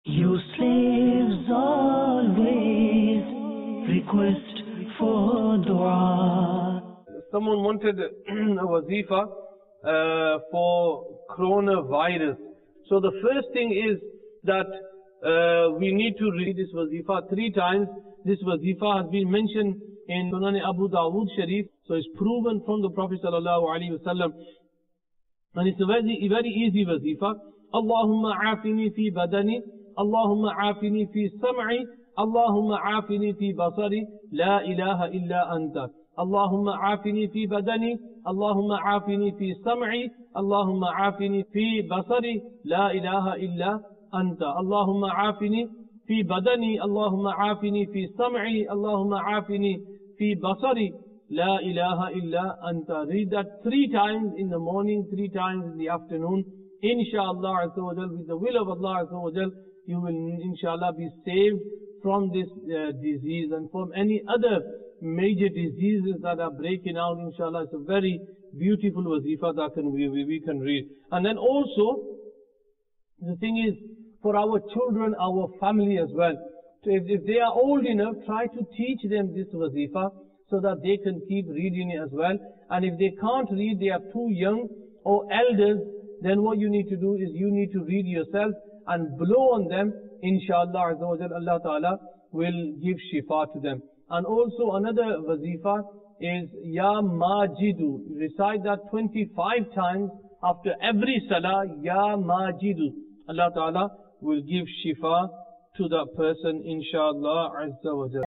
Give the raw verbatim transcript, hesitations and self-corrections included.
You slaves always request for dua. Someone wanted a wazifa uh, for coronavirus. So the first thing is that uh, we need to read this wazifa three times. This wazifa has been mentioned in Sunan Abu Dawood Sharif. So it's proven from the Prophet sallallahu alaihi wasallam. And it's a very, very easy wazifa. Allahumma afini fi badani. Allahumma afini fi sam'i. Allahumma afini fi basari. La ilaha illa anta. Allahumma afini fi badani. Allahumma afini fi sam'i. Allahumma afini fi basari. La ilaha illa anta. Allahumma afini fi badani. Allahumma afini fi sam'i. Allahumma afini fi basari. La ilaha illa anta. Read that three times in the morning, three times in the afternoon. Inshallah azza wa jal, with the will of Allah azza wa jal, you will inshallah be saved from this uh, disease and from any other major diseases that are breaking out. Inshallah, it's a very beautiful wazifa that can we, we can read. And then also, the thing is, for our children, our family as well. So if, if they are old enough, try to teach them this wazifa so that they can keep reading it as well. And if they can't read, they are too young or elders, then what you need to do is you need to read yourself and blow on them. Inshallah azza wa jal, Allah ta'ala will give shifa to them. And also another wazifa is Ya Majidu. Recite that twenty-five times after every salah. Ya Majidu. Allah ta'ala will give shifa to that person, inshallah azza wa jal.